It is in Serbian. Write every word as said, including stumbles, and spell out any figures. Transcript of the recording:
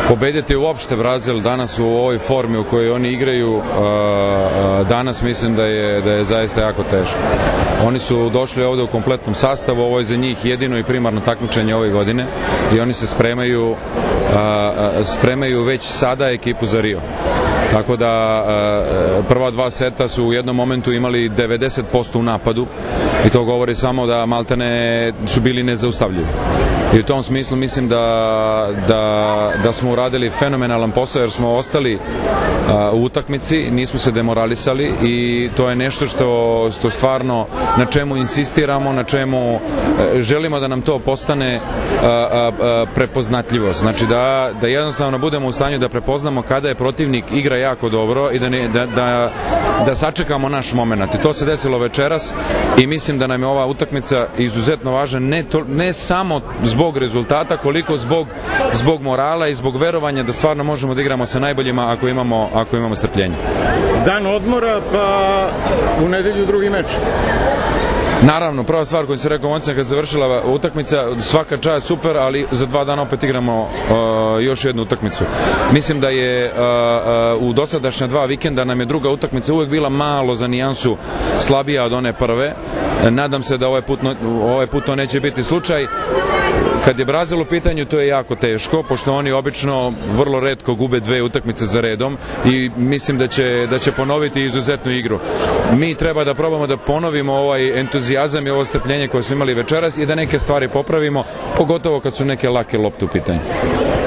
Pobediti uopšte Brazil danas u ovoj formi u kojoj oni igraju danas mislim da je, da je zaista jako teško. Oni su došli ovde u kompletnom sastavu, ovo je za njih jedino i primarno takmičenje ove godine i oni se spremaju, spremaju već sada ekipu za Rio. Tako da prva dva seta su u jednom momentu imali devedeset posto u napadu i to govori samo da maltene su bili nezaustavljivi. I u tom smislu mislim da, da, da smo uradili fenomenalan posao jer smo ostali u utakmici, nismo se demoralisali i to je nešto što, što stvarno na čemu insistiramo, na čemu želimo da nam to postane prepoznatljivost. Znači da, da jednostavno budemo u stanju da prepoznamo kada je protivnik igra jako dobro i da, ne, da, da, da sačekamo naš moment. I to se desilo večeras i mislim da nam je ova utakmica izuzetno važna, ne, to, ne samo zbog rezultata, koliko zbog, zbog morala i zbog verovanja da stvarno možemo da igramo sa najboljima ako imamo, ako imamo strpljenje. Dan odmora, pa u nedelju drugi meč. Naravno, prva stvar koju se rekao momcima kad završila utakmica, svaka čast super, ali za dva dana opet igramo uh, još jednu utakmicu. Mislim da je uh, uh, u dosadašnja dva vikenda nam je druga utakmica uvek bila malo za nijansu slabija od one prve. Nadam se da ovaj put, no, ovaj put to neće biti slučaj. Kad je Brazil u pitanju, to je jako teško, pošto oni obično vrlo retko gube dve utakmice za redom i mislim da će, da će ponoviti izuzetnu igru. Mi treba da probamo da ponovimo ovaj entuzijazam i ovo strpljenje koje smo imali večeras i da neke stvari popravimo, pogotovo kad su neke lake lopte u pitanju.